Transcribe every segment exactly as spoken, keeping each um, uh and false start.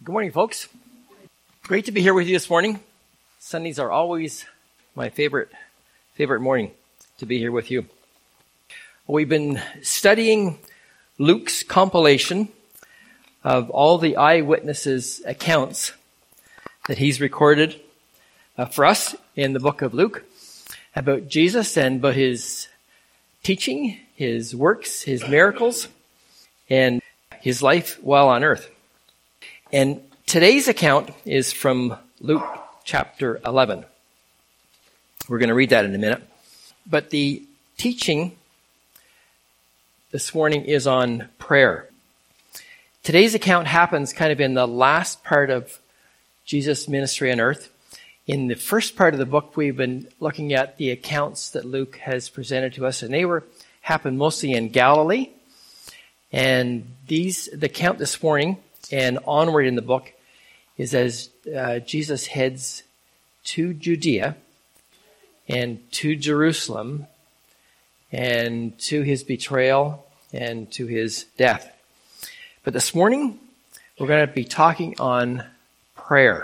Good morning, folks. Great to be here with you this morning. Sundays are always my favorite favorite morning to be here with you. We've been studying Luke's compilation of all the eyewitnesses' accounts that he's recorded uh, for us in the book of Luke about Jesus and about his teaching, his works, his miracles, and his life while on earth. And today's account is from Luke chapter eleven. We're going to read that in a minute. But the teaching this morning is on prayer. Today's account happens kind of in the last part of Jesus' ministry on earth. In the first part of the book, we've been looking at the accounts that Luke has presented to us, and they were happened mostly in Galilee. And these, the account this morning and onward in the book is as uh, Jesus heads to Judea and to Jerusalem and to his betrayal and to his death. But this morning, we're going to be talking on prayer.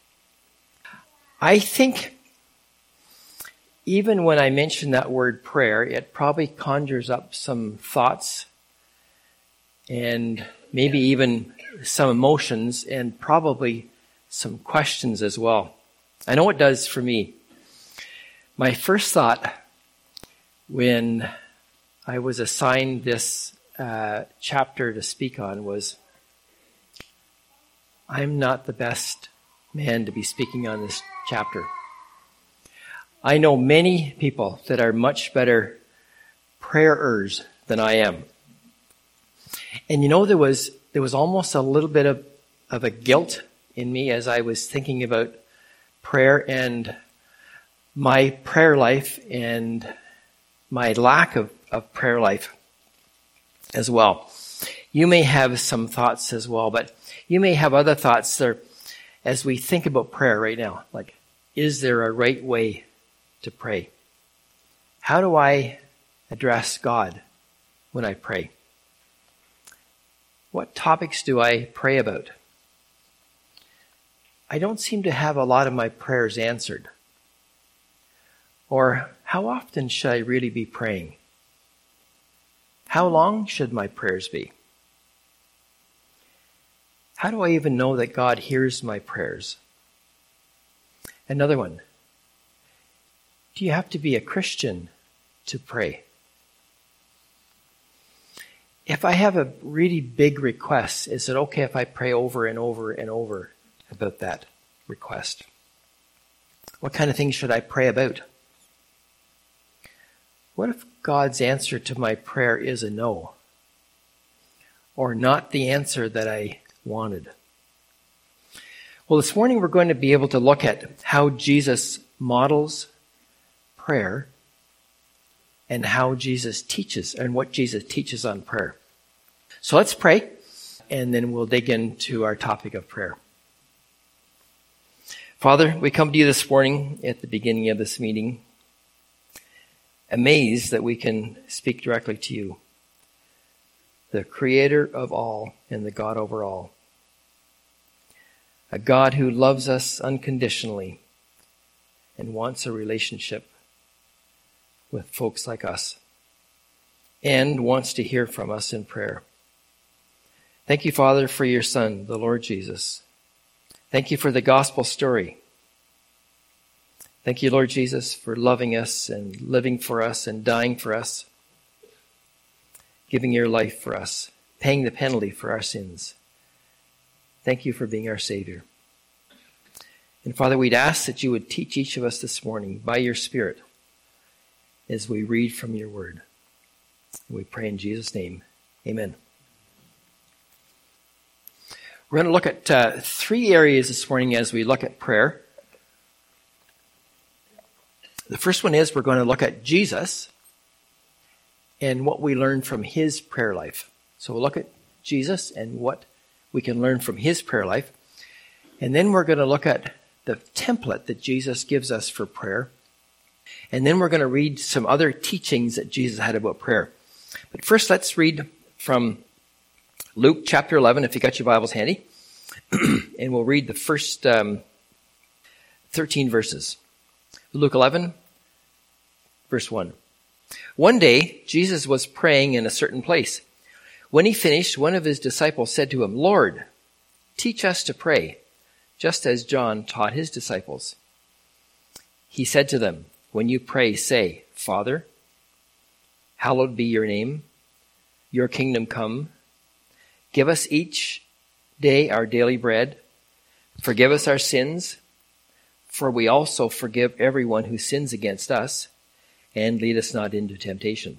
I think even when I mention that word prayer, it probably conjures up some thoughts and maybe even some emotions and probably some questions as well. I know it does for me. My first thought when I was assigned this uh, chapter to speak on was, I'm not the best man to be speaking on this chapter. I know many people that are much better prayerers than I am. And you know, there was there was almost a little bit of, of a guilt in me as I was thinking about prayer and my prayer life and my lack of, of prayer life as well. You may have some thoughts as well, but you may have other thoughts there as we think about prayer right now. Like, is there a right way to pray? How do I address God when I pray? What topics do I pray about? I don't seem to have a lot of my prayers answered. Or how often should I really be praying? How long should my prayers be? How do I even know that God hears my prayers? Another one. Do you have to be a Christian to pray? If I have a really big request, is it okay if I pray over and over and over about that request? What kind of things should I pray about? What if God's answer to my prayer is a no? Or not the answer that I wanted? Well, this morning we're going to be able to look at how Jesus models prayer and how Jesus teaches and what Jesus teaches on prayer. So let's pray, and then we'll dig into our topic of prayer. Father, we come to you this morning at the beginning of this meeting, amazed that we can speak directly to you, the creator of all and the God over all, a God who loves us unconditionally and wants a relationship with folks like us and wants to hear from us in prayer. Thank you, Father, for your Son, the Lord Jesus. Thank you for the gospel story. Thank you, Lord Jesus, for loving us and living for us and dying for us, giving your life for us, paying the penalty for our sins. Thank you for being our Savior. And Father, we'd ask that you would teach each of us this morning by your Spirit as we read from your word. And we pray in Jesus' name. Amen. We're going to look at uh, three areas this morning as we look at prayer. The first one is we're going to look at Jesus and what we learn from his prayer life. So we'll look at Jesus and what we can learn from his prayer life. And then we're going to look at the template that Jesus gives us for prayer. And then we're going to read some other teachings that Jesus had about prayer. But first, let's read from Luke chapter eleven, if you got your Bibles handy. and we'll read the first um, thirteen verses. Luke eleven, verse one. One day, Jesus was praying in a certain place. When he finished, one of his disciples said to him, "Lord, teach us to pray, just as John taught his disciples." He said to them, "When you pray, say, 'Father, hallowed be your name. Your kingdom come. Give us each day our daily bread. Forgive us our sins, for we also forgive everyone who sins against us. And lead us not into temptation.'"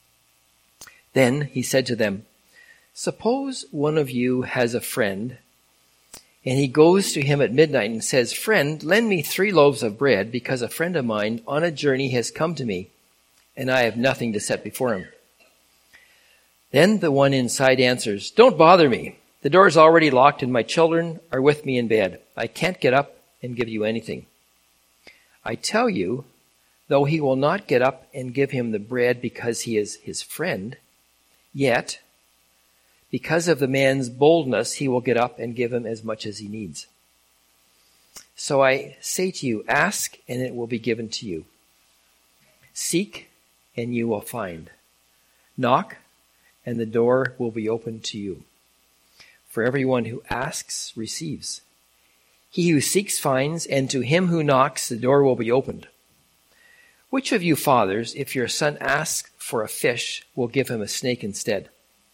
Then he said to them, "Suppose one of you has a friend, and he goes to him at midnight and says, 'Friend, lend me three loaves of bread, because a friend of mine on a journey has come to me, and I have nothing to set before him.' Then the one inside answers, 'Don't bother me. The door is already locked and my children are with me in bed. I can't get up and give you anything.' I tell you, though he will not get up and give him the bread because he is his friend, yet, because of the man's boldness, he will get up and give him as much as he needs. So I say to you, ask and it will be given to you. Seek and you will find. Knock and the door will be opened to you. For everyone who asks receives. He who seeks finds, and to him who knocks the door will be opened. Which of you fathers, if your son asks for a fish, will give him a snake instead?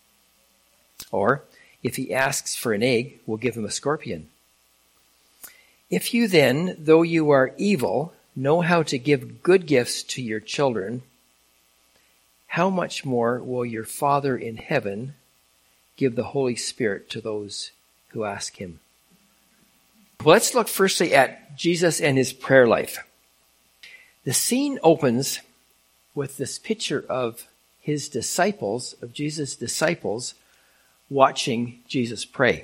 Or, if he asks for an egg, will give him a scorpion? If you then, though you are evil, know how to give good gifts to your children, how much more will your Father in heaven give the Holy Spirit to those who ask him?" Well, let's look firstly at Jesus and his prayer life. The scene opens with this picture of his disciples, of Jesus' disciples, watching Jesus pray.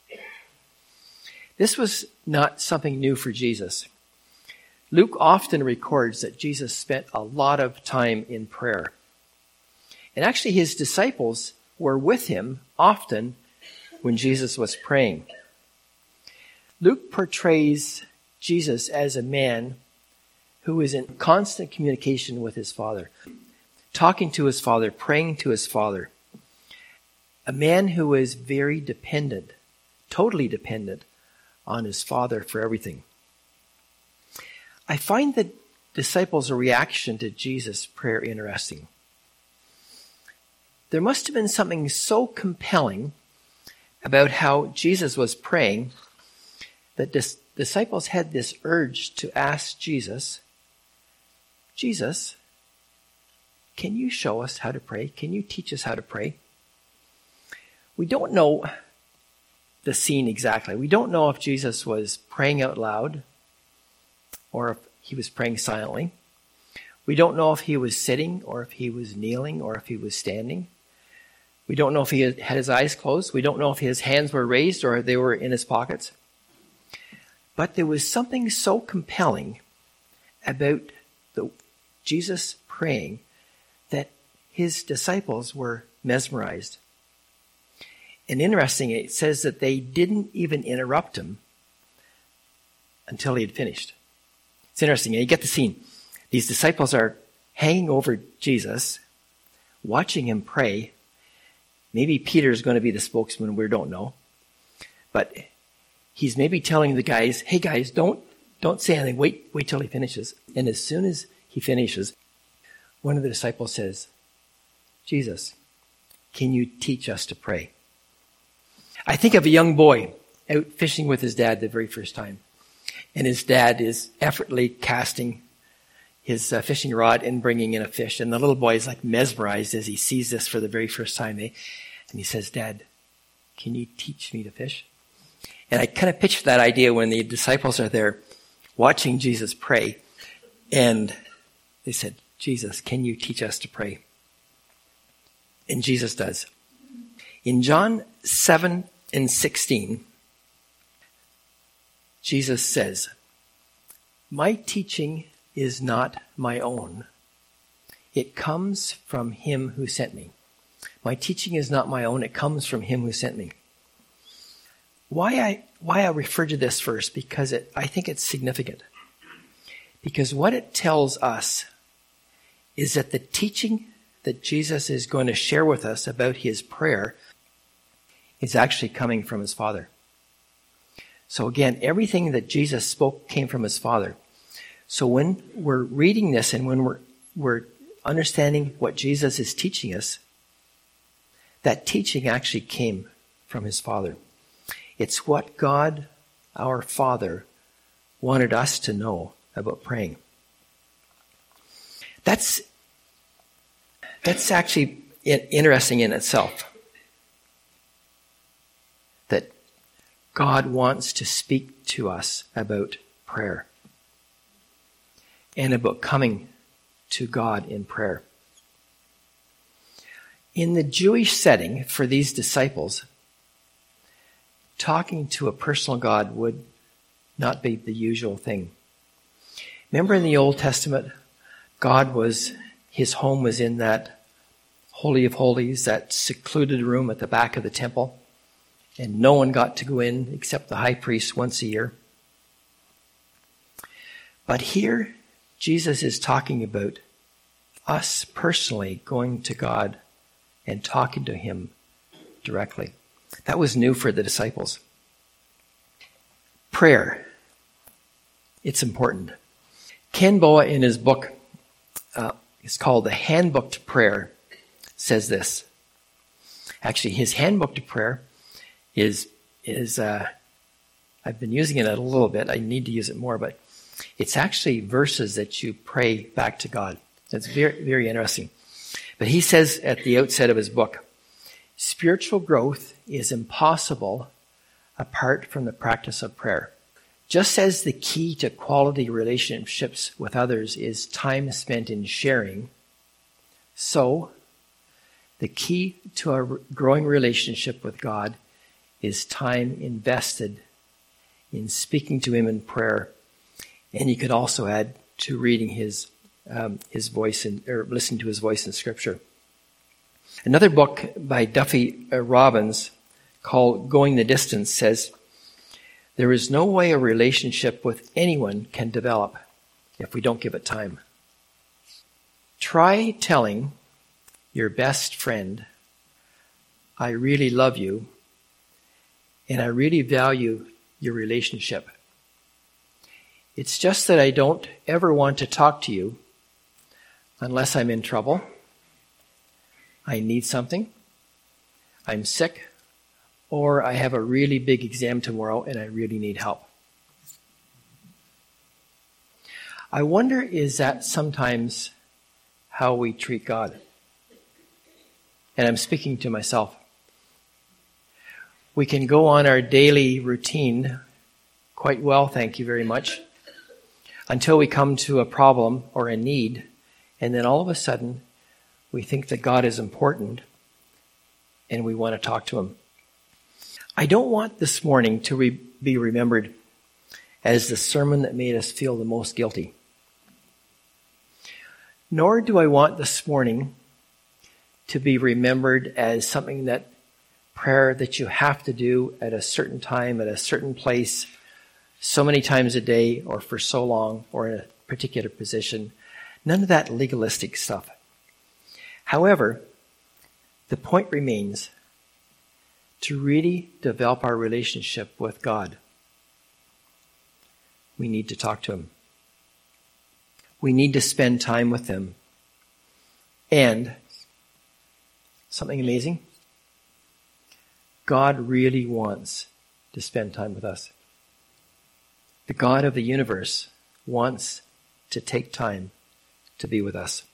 This was not something new for Jesus. Luke often records that Jesus spent a lot of time in prayer. And actually his disciples were with him often when Jesus was praying. Luke portrays Jesus as a man who is in constant communication with his Father, talking to his Father, praying to his Father. A man who is very dependent, totally dependent on his Father for everything. I find the disciples' reaction to Jesus' prayer interesting. There must have been something so compelling about how Jesus was praying that dis- disciples had this urge to ask Jesus, "Jesus, can you show us how to pray? Can you teach us how to pray?" We don't know the scene exactly. We don't know if Jesus was praying out loud or if he was praying silently. We don't know if he was sitting or if he was kneeling or if he was standing. We don't know if he had his eyes closed. We don't know if his hands were raised or they were in his pockets. But there was something so compelling about the, Jesus praying that his disciples were mesmerized. And interesting, it says that they didn't even interrupt him until he had finished. It's interesting. You get the scene. These disciples are hanging over Jesus, watching him pray. Maybe Peter's going to be the spokesman. We don't know. But he's maybe telling the guys, "Hey guys, don't don't say anything. Wait, wait till he finishes." And as soon as he finishes, one of the disciples says, "Jesus, can you teach us to pray?" I think of a young boy out fishing with his dad the very first time. And his dad is effortlessly casting his uh, fishing rod and bringing in a fish. And the little boy is like mesmerized as he sees this for the very first time. Eh? And he says, "Dad, can you teach me to fish?" And I kind of picture that idea when the disciples are there watching Jesus pray. And they said, "Jesus, can you teach us to pray?" And Jesus does. In John seven and sixteen, Jesus says, "My teaching is not my own. It comes from him who sent me." My teaching is not my own. It comes from him who sent me. Why I why I refer to this verse, because it, I think it's significant. Because what it tells us is that the teaching that Jesus is going to share with us about his prayer is actually coming from his Father. So again, everything that Jesus spoke came from his Father. So when we're reading this and when we're we're understanding what Jesus is teaching us, that teaching actually came from his Father. It's what God, our Father, wanted us to know about praying. That's, that's actually interesting in itself. That God wants to speak to us about prayer and about coming to God in prayer. In the Jewish setting for these disciples, talking to a personal God would not be the usual thing. Remember in the Old Testament, God was, his home was in that Holy of Holies, that secluded room at the back of the temple, and no one got to go in except the high priest once a year. But here, Jesus is talking about us personally going to God and talking to him directly. That was new for the disciples. Prayer. It's important. Ken Boa, in his book, uh, it's called The Handbook to Prayer, says this. Actually, his handbook to prayer is, is uh, I've been using it a little bit. I need to use it more, but it's actually verses that you pray back to God. That's very, very interesting. But he says at the outset of his book, spiritual growth is impossible apart from the practice of prayer. Just as the key to quality relationships with others is time spent in sharing, so the key to a growing relationship with God is time invested in speaking to him in prayer. And you could also add to reading his um, his voice in, or listening to his voice in Scripture. Another book by Duffy uh, Robbins called Going the Distance says, there is no way a relationship with anyone can develop if we don't give it time. Try telling your best friend, I really love you, and I really value your relationship. It's just that I don't ever want to talk to you unless I'm in trouble, I need something, I'm sick, or I have a really big exam tomorrow and I really need help. I wonder, is that sometimes how we treat God? And I'm speaking to myself. We can go on our daily routine quite well, thank you very much, until we come to a problem or a need, and then all of a sudden we think that God is important and we want to talk to him. I don't want this morning to re- be remembered as the sermon that made us feel the most guilty. Nor do I want this morning to be remembered as something that prayer that you have to do at a certain time, at a certain place, so many times a day, or for so long, or in a particular position. None of that legalistic stuff. However, the point remains to really develop our relationship with God. We need to talk to him. We need to spend time with him. And something amazing, God really wants to spend time with us. The God of the universe wants to take time to be with us.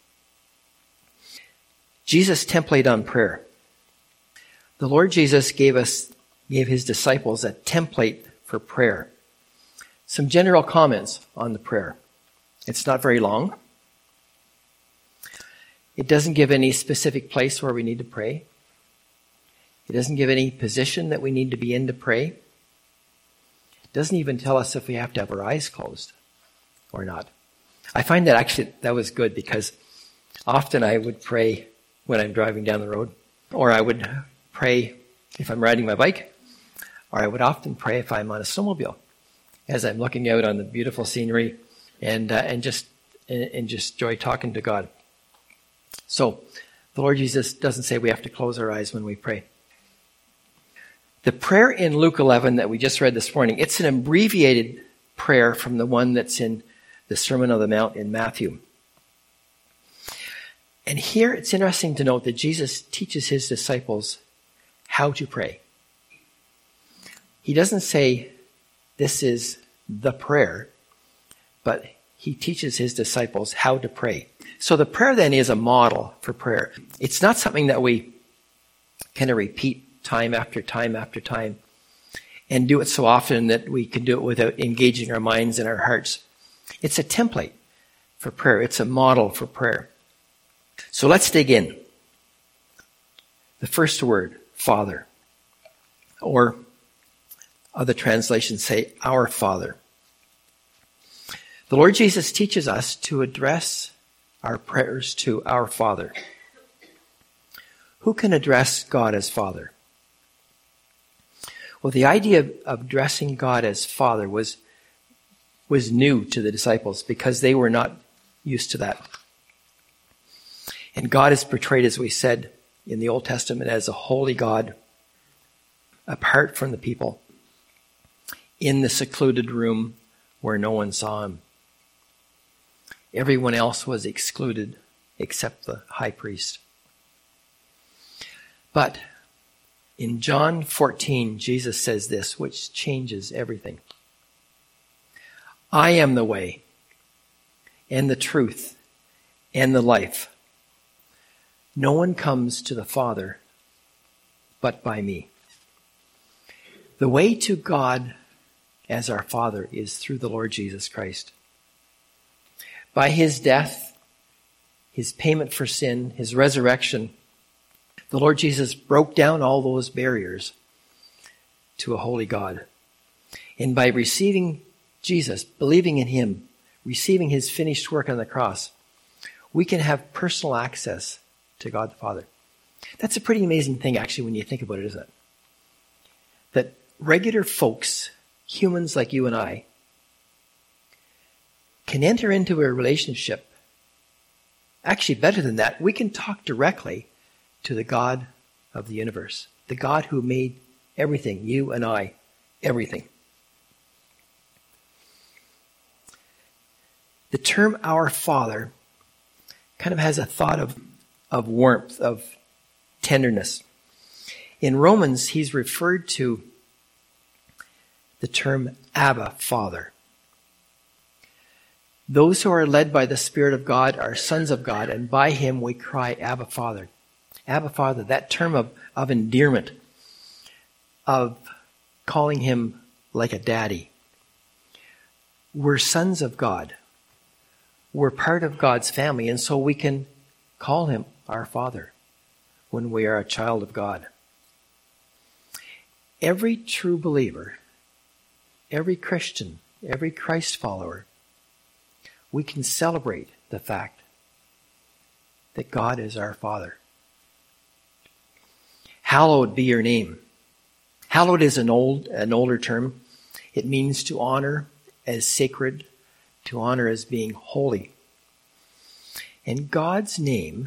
Jesus' template on prayer. The Lord Jesus gave us, gave his disciples a template for prayer. Some general comments on the prayer. It's not very long. It doesn't give any specific place where we need to pray. It doesn't give any position that we need to be in to pray. It doesn't even tell us if we have to have our eyes closed or not. I find that actually that was good, because often I would pray when I'm driving down the road, or I would pray if I'm riding my bike, Or I would often pray if I'm on a snowmobile, as I'm looking out on the beautiful scenery and uh, and just and, and just enjoy talking to God. So the Lord Jesus doesn't say we have to close our eyes when we pray. The prayer in Luke eleven that we just read this morning, it's an abbreviated prayer from the one that's in the Sermon on the Mount in Matthew. And here it's interesting to note that Jesus teaches his disciples how to pray. He doesn't say this is the prayer, but he teaches his disciples how to pray. So the prayer then is a model for prayer. It's not something that we kind of repeat time after time after time and do it so often that we can do it without engaging our minds and our hearts. It's a template for prayer. It's a model for prayer. So let's dig in. The first word, Father, or other translations say, our Father. The Lord Jesus teaches us to address our prayers to our Father. Who can address God as Father? Well, the idea of, of addressing God as Father was, was new to the disciples because they were not used to that. And God is portrayed, as we said in the Old Testament, as a holy God, apart from the people, in the secluded room where no one saw him. Everyone else was excluded except the high priest. But in John fourteen, Jesus says this, which changes everything. I am the way and the truth and the life. No one comes to the Father but by me. The way to God as our Father is through the Lord Jesus Christ. By his death, his payment for sin, his resurrection, the Lord Jesus broke down all those barriers to a holy God. And by receiving Jesus, believing in him, receiving his finished work on the cross, we can have personal access to God the Father. That's a pretty amazing thing, actually, when you think about it, isn't it? That regular folks, humans like you and I, can enter into a relationship. Actually, better than that, we can talk directly to the God of the universe, the God who made everything, you and I, everything. The term our Father kind of has a thought of, of warmth, of tenderness. In Romans, he's referred to the term Abba, Father. Those who are led by the Spirit of God are sons of God, and by him we cry, Abba, Father. Abba, Father, that term of, of endearment, of calling him like a daddy. We're sons of God. We're part of God's family, and so we can call him our Father when we are a child of God. Every true believer, every Christian, every Christ follower, we can celebrate the fact that God is our Father. Hallowed be your name. Hallowed is an old, an older term. It means to honor as sacred, to honor as being holy. And God's name,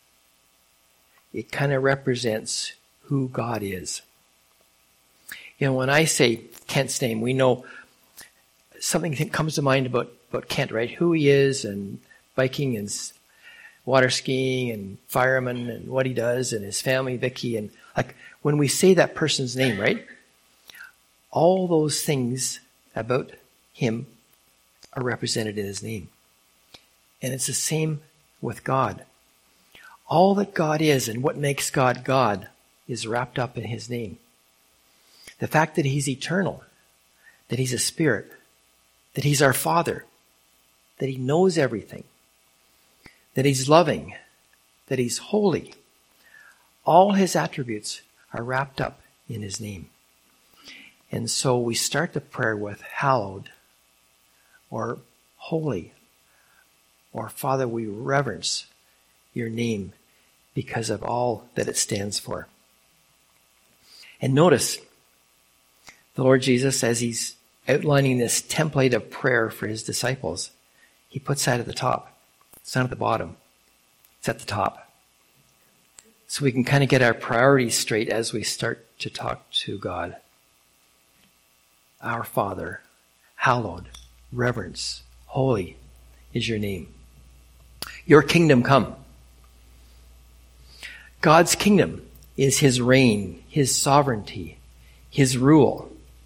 it kind of represents who God is. You know, when I say Kent's name, we know something that comes to mind about, about Kent, right? Who he is, and biking and water skiing and fireman and what he does, and his family, Vicky. And like when we say that person's name, right? All those things about him are represented in his name. And it's the same with God. All that God is and what makes God God is wrapped up in his name. The fact that he's eternal, that he's a spirit, that he's our Father, that he knows everything, that he's loving, that he's holy. All his attributes are wrapped up in his name. And so we start the prayer with hallowed, or holy, or Father, we reverence your name because of all that it stands for. And notice, The Lord Jesus, as he's outlining this template of prayer for his disciples, he puts that at the top. It's not at the bottom. It's at the top. So we can kind of get our priorities straight as we start to talk to God. Our Father, hallowed, reverence, holy is your name. Your kingdom come. God's kingdom is his reign, his sovereignty, his rule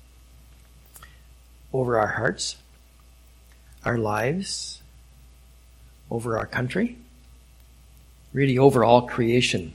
over our hearts, our lives, over our country, really over all creation.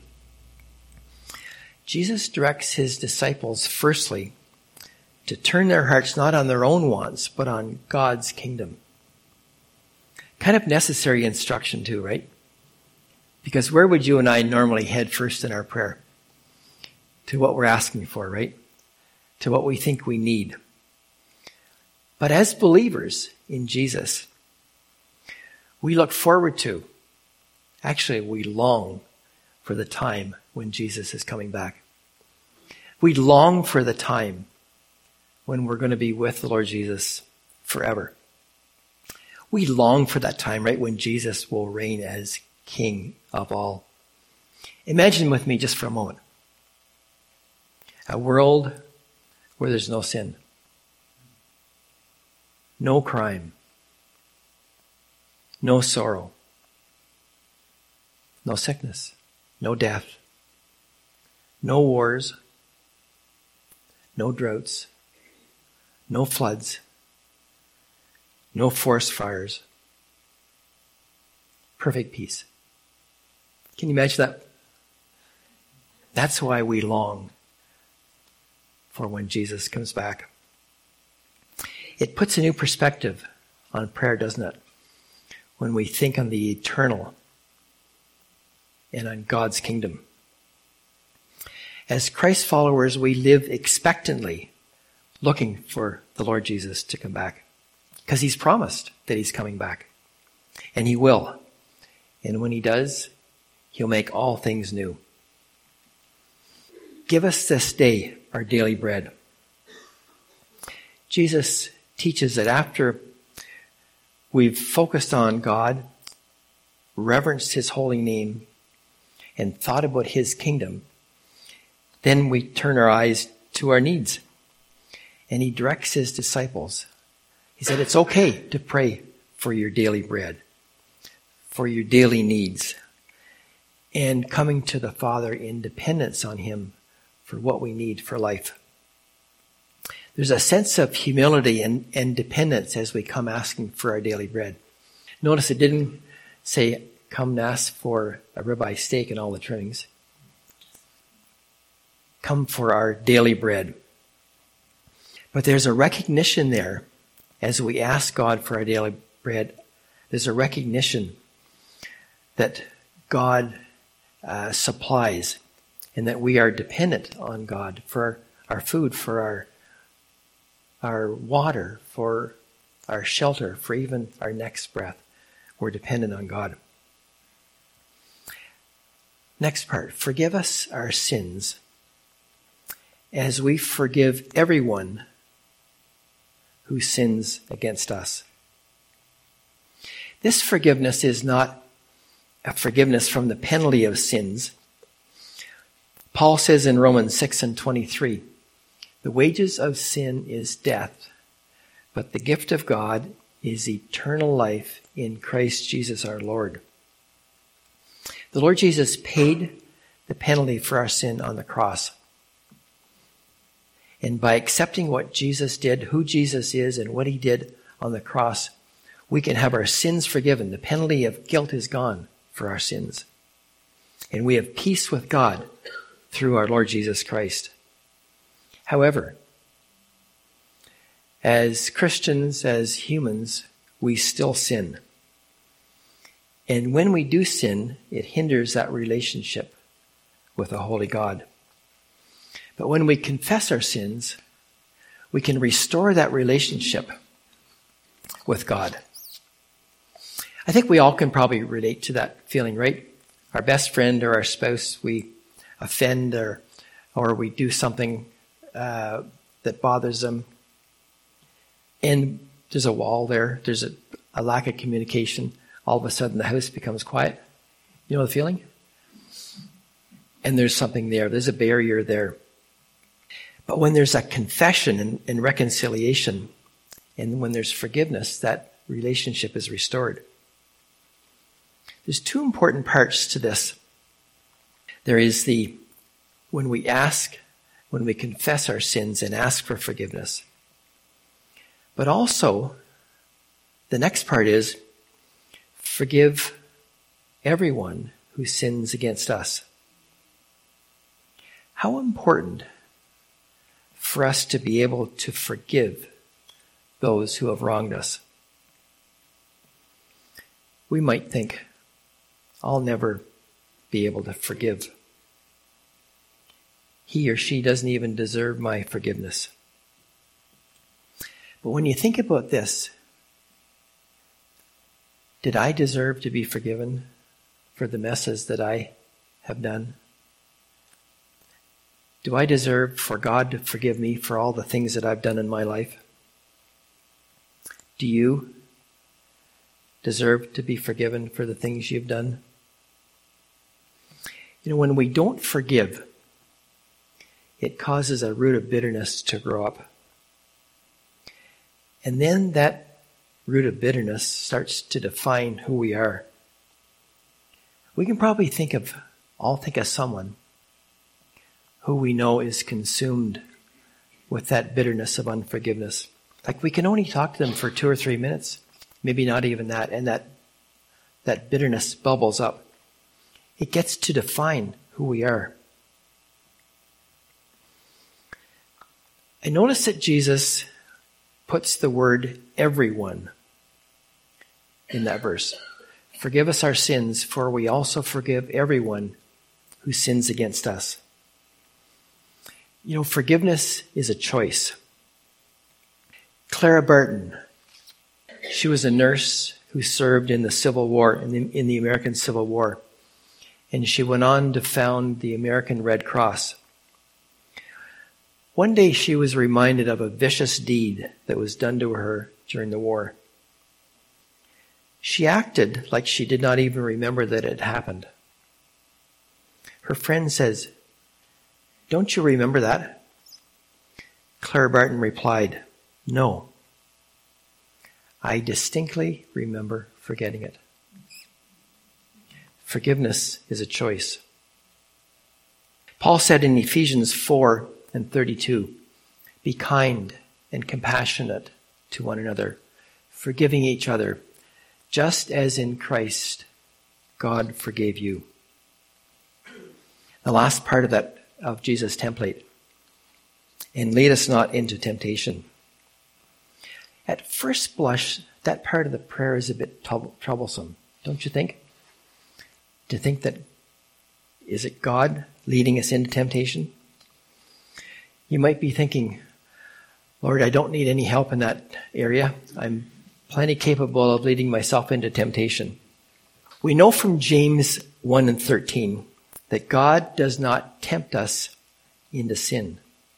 Jesus directs his disciples, firstly, to turn their hearts not on their own wants, but on God's kingdom. Kind of necessary instruction too, right? Because where would you and I normally head first in our prayer? To what we're asking for, right? To what we think we need. But as believers in Jesus, we look forward to, actually we long for the time when Jesus is coming back. We long for the time when we're going to be with the Lord Jesus forever. We long for that time, right, when Jesus will reign as King of all. Imagine with me just for a moment a world where there's no sin, no crime, no sorrow, no sickness, no death, no wars, no droughts, no floods, no forest fires, perfect peace. Can you imagine that? That's why we long for when Jesus comes back. It puts a new perspective on prayer, doesn't it? When we think on the eternal and on God's kingdom. As Christ followers, we live expectantly, looking for the Lord Jesus to come back. Because he's promised that he's coming back. And he will. And when he does, he'll make all things new. Give us this day our daily bread. Jesus teaches that after we've focused on God, reverenced his holy name, and thought about his kingdom, then we turn our eyes to our needs. And he directs his disciples. He said, it's okay to pray for your daily bread, for your daily needs, and coming to the Father in dependence on him for what we need for life. There's a sense of humility and, and dependence as we come asking for our daily bread. Notice it didn't say, come and ask for a ribeye steak and all the trimmings. Come for our daily bread. But there's a recognition there as we ask God for our daily bread. There's a recognition that God uh, supplies and that we are dependent on God for our food, for our our water, for our shelter, for even our next breath. We're dependent on God. Next part, forgive us our sins as we forgive everyone who sins against us. This forgiveness is not a forgiveness from the penalty of sins. Paul says in Romans six and twenty-three, the wages of sin is death, but the gift of God is eternal life in Christ Jesus our Lord. The Lord Jesus paid the penalty for our sin on the cross. And by accepting what Jesus did, who Jesus is, and what he did on the cross, we can have our sins forgiven. The penalty of guilt is gone for our sins. And we have peace with God through our Lord Jesus Christ. However, as Christians, as humans, we still sin. And when we do sin, it hinders that relationship with a holy God. But when we confess our sins, we can restore that relationship with God. I think we all can probably relate to that feeling, right? Our best friend or our spouse, we offend or or we do something uh, that bothers them. And there's a wall there. There's a, a lack of communication. All of a sudden the house becomes quiet. You know the feeling? And there's something there. There's a barrier there. But when there's a confession and, and reconciliation, and when there's forgiveness, that relationship is restored. There's two important parts to this. There is the, when we ask, when we confess our sins and ask for forgiveness. But also, the next part is, forgive everyone who sins against us. How important for us to be able to forgive those who have wronged us. We might think, I'll never be able to forgive. He or she doesn't even deserve my forgiveness. But when you think about this, did I deserve to be forgiven for the messes that I have done? Do I deserve for God to forgive me for all the things that I've done in my life? Do you deserve to be forgiven for the things you've done? You know, when we don't forgive, it causes a root of bitterness to grow up. And then that root of bitterness starts to define who we are. We can probably think of, all think of someone who we know is consumed with that bitterness of unforgiveness. Like we can only talk to them for two or three minutes, maybe not even that, and that that bitterness bubbles up. It gets to define who we are. I notice that Jesus puts the word everyone in that verse. Forgive us our sins, for we also forgive everyone who sins against us. You know, forgiveness is a choice. Clara Barton, she was a nurse who served in the Civil War, in the, in the American Civil War. And she went on to found the American Red Cross. One day she was reminded of a vicious deed that was done to her during the war. She acted like she did not even remember that it happened. Her friend says, "Don't you remember that?" Clara Barton replied, "No. I distinctly remember forgetting it." Forgiveness is a choice. Paul said in Ephesians four and thirty-two, "Be kind and compassionate to one another, forgiving each other, just as in Christ God forgave you." The last part of that, of Jesus' template, "And lead us not into temptation." At first blush, that part of the prayer is a bit troublesome, don't you think? To think that, is it God leading us into temptation? You might be thinking, "Lord, I don't need any help in that area. I'm plenty capable of leading myself into temptation." We know from James one and thirteen that God does not tempt us into sin.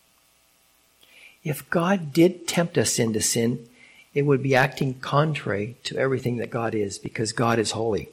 If God did tempt us into sin, it would be acting contrary to everything that God is, because God is holy.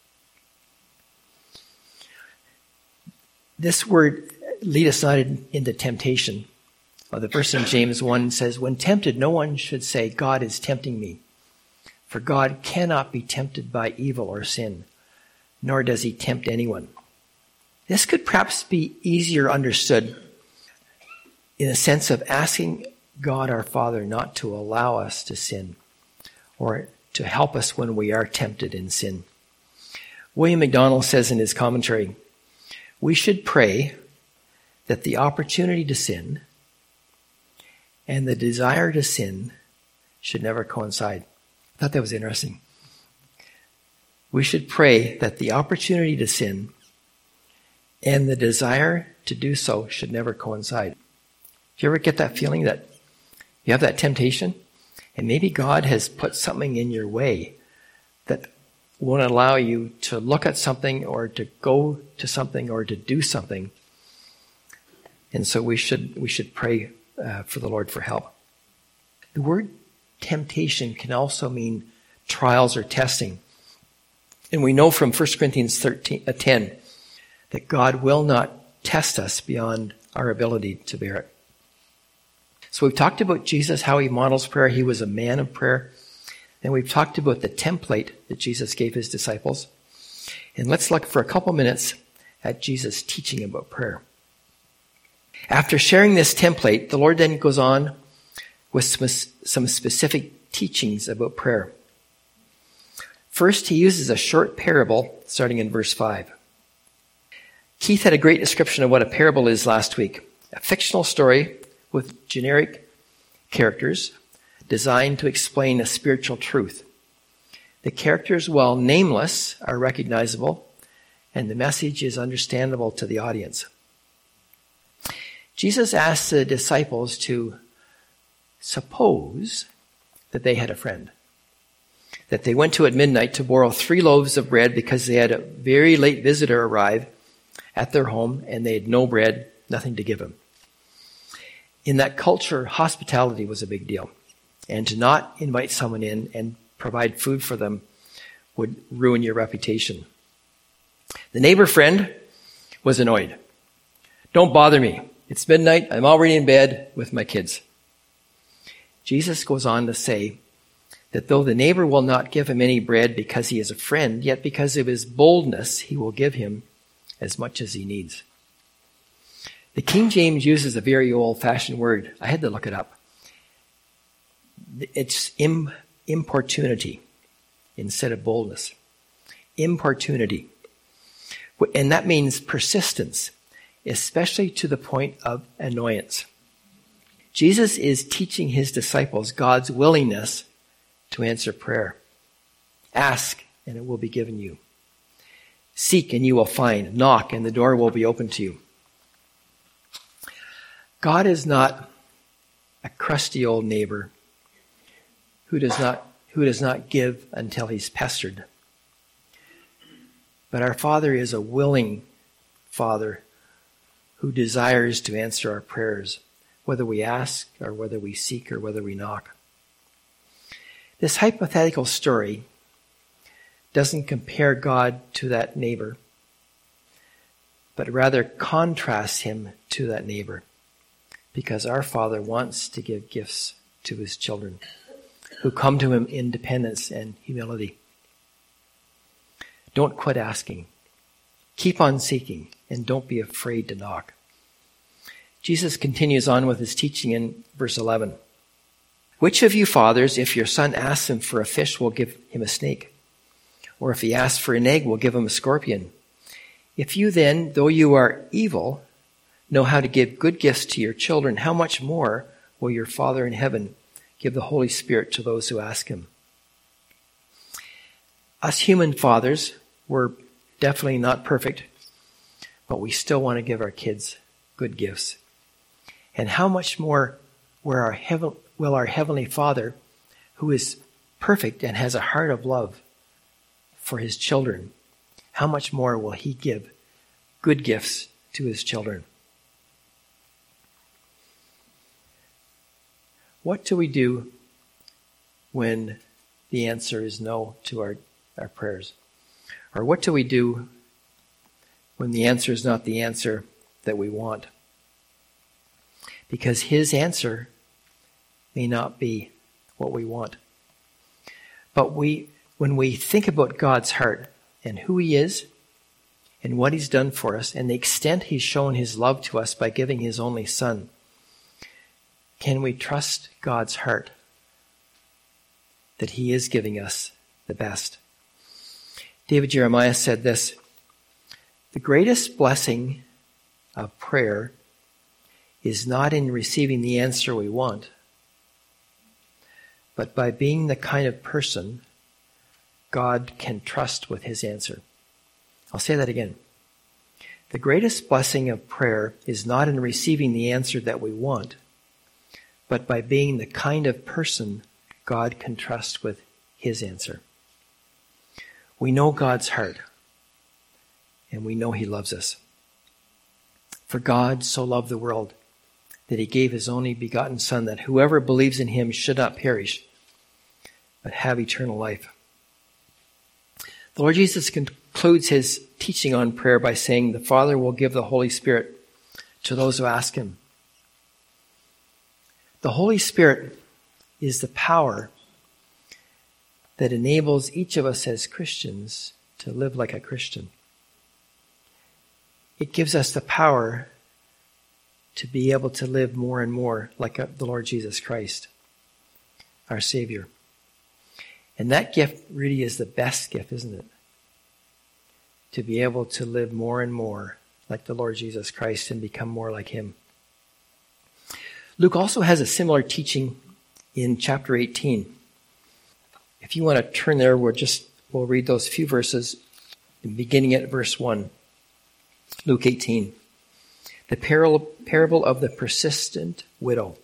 This word, "lead us not into temptation," or the verse in James one says, "When tempted, no one should say, 'God is tempting me.' For God cannot be tempted by evil or sin, nor does he tempt anyone." This could perhaps be easier understood in a sense of asking God our Father not to allow us to sin, or to help us when we are tempted in sin. William MacDonald says in his commentary, "We should pray that the opportunity to sin and the desire to sin should never coincide." I thought that was interesting. We should pray that the opportunity to sin and the desire to do so should never coincide. Do you ever get that feeling that you have that temptation, and maybe God has put something in your way that won't allow you to look at something or to go to something or to do something? And so we should we should pray uh, for the Lord for help. The word temptation can also mean trials or testing. And we know from First Corinthians thirteen, uh, ten that God will not test us beyond our ability to bear it. So we've talked about Jesus, how he models prayer. He was a man of prayer. And we've talked about the template that Jesus gave his disciples. And let's look for a couple minutes at Jesus teaching about prayer. After sharing this template, the Lord then goes on with some, some specific teachings about prayer. First, he uses a short parable starting in verse five. Keith had a great description of what a parable is last week. A fictional story with generic characters designed to explain a spiritual truth. The characters, while nameless, are recognizable, and the message is understandable to the audience. Jesus asked the disciples to suppose that they had a friend, that they went to at midnight to borrow three loaves of bread because they had a very late visitor arrive at their home and they had no bread, nothing to give him. In that culture, hospitality was a big deal. And to not invite someone in and provide food for them would ruin your reputation. The neighbor friend was annoyed. Don't bother me. It's midnight. I'm already in bed with my kids. Jesus goes on to say that though the neighbor will not give him any bread because he is a friend, yet because of his boldness, he will give him as much as he needs. The King James uses a very old-fashioned word. I had to look it up. It's im- importunity instead of boldness. Importunity. And that means persistence, especially to the point of annoyance. Jesus is teaching his disciples God's willingness to answer prayer. Ask, and it will be given you. Seek, and you will find. Knock, and the door will be opened to you. God is not a crusty old neighbor who does not who does not give until he's pestered. But our Father is a willing Father who desires to answer our prayers, whether we ask or whether we seek or whether we knock. This hypothetical story doesn't compare God to that neighbor, but rather contrasts him to that neighbor, because our Father wants to give gifts to his children who come to him in dependence and humility. Don't quit asking. Keep on seeking, and don't be afraid to knock. Jesus continues on with his teaching in verse eleven. Which of you fathers, if your son asks him for a fish, will give him a snake? Or if he asks for an egg, will give him a scorpion? If you then, though you are evil, know how to give good gifts to your children, how much more will your Father in heaven give the Holy Spirit to those who ask him? Us human fathers, we're definitely not perfect, but we still want to give our kids good gifts. And how much more will our, heaven, will our Heavenly Father, who is perfect and has a heart of love for his children, how much more will he give good gifts to his children? What do we do when the answer is no to our, our prayers? Or what do we do when the answer is not the answer that we want? Because his answer may not be what we want. But we, when we think about God's heart and who he is and what he's done for us and the extent he's shown his love to us by giving his only son, can we trust God's heart that he is giving us the best? David Jeremiah said this, the greatest blessing of prayer is not in receiving the answer we want, but by being the kind of person God can trust with his answer. I'll say that again. The greatest blessing of prayer is not in receiving the answer that we want, but by being the kind of person God can trust with his answer. We know God's heart, and we know he loves us. For God so loved the world that he gave his only begotten Son, that whoever believes in him should not perish, but have eternal life. The Lord Jesus concludes his teaching on prayer by saying, the Father will give the Holy Spirit to those who ask him. The Holy Spirit is the power that enables each of us as Christians to live like a Christian. It gives us the power to be able to live more and more like the Lord Jesus Christ, our Savior. And that gift really is the best gift, isn't it? To be able to live more and more like the Lord Jesus Christ and become more like him. Luke also has a similar teaching in chapter eighteen. If you want to turn there, we'll just we'll read those few verses, beginning at verse one. Luke eighteen. The parable of the persistent widow.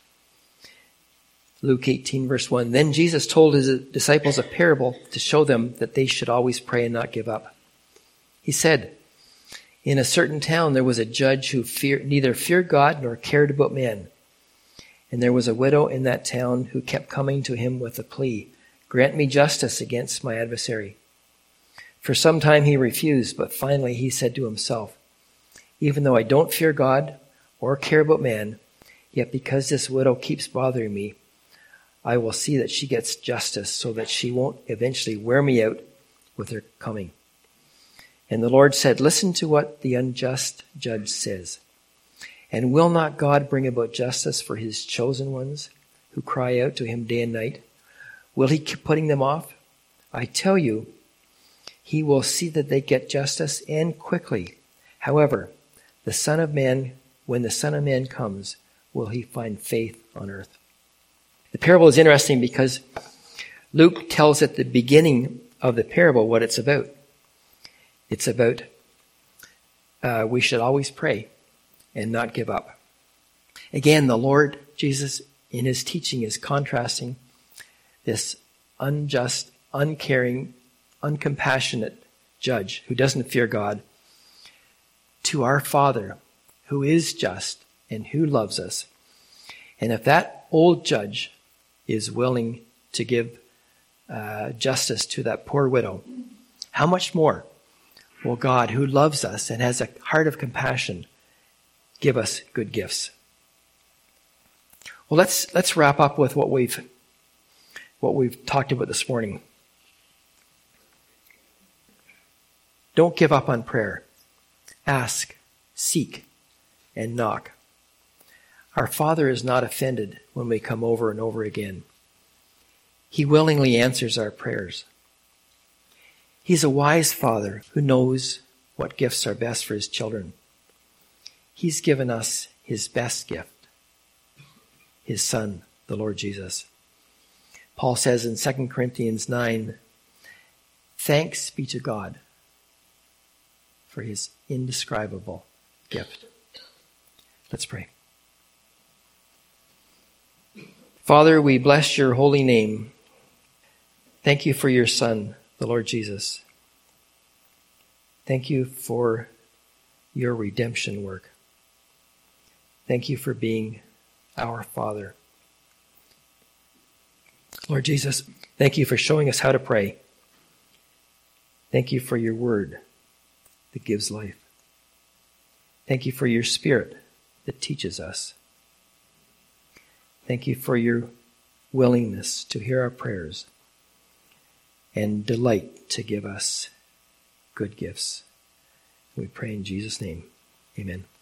Luke eighteen, verse one. Then Jesus told his disciples a parable to show them that they should always pray and not give up. He said, in a certain town there was a judge who feared, neither feared God nor cared about men. And there was a widow in that town who kept coming to him with a plea, grant me justice against my adversary. For some time he refused, but finally he said to himself, even though I don't fear God or care about man, yet because this widow keeps bothering me, I will see that she gets justice so that she won't eventually wear me out with her coming. And the Lord said, listen to what the unjust judge says. And will not God bring about justice for his chosen ones who cry out to him day and night? Will he keep putting them off? I tell you, he will see that they get justice and quickly. However, the Son of Man, when the Son of Man comes, will he find faith on earth? The parable is interesting because Luke tells at the beginning of the parable what it's about. It's about uh, we should always pray and not give up. Again, the Lord Jesus in his teaching is contrasting this unjust, uncaring, uncompassionate judge who doesn't fear God to our Father who is just and who loves us. And if that old judge is willing to give uh, justice to that poor widow, how much more will God, who loves us and has a heart of compassion, give us good gifts? Well, let's let's wrap up with what we've what we've talked about this morning. Don't give up on prayer. Ask, seek, and knock. Our Father is not offended when we come over and over again. He willingly answers our prayers. He's a wise Father who knows what gifts are best for his children. He's given us his best gift, his Son, the Lord Jesus. Paul says in Second Corinthians nine, thanks be to God for his indescribable gift. Let's pray. Father, we bless your holy name. Thank you for your Son, the Lord Jesus. Thank you for your redemption work. Thank you for being our Father. Lord Jesus, thank you for showing us how to pray. Thank you for your word that gives life. Thank you for your Spirit that teaches us. Thank you for your willingness to hear our prayers and delight to give us good gifts. We pray in Jesus' name. Amen.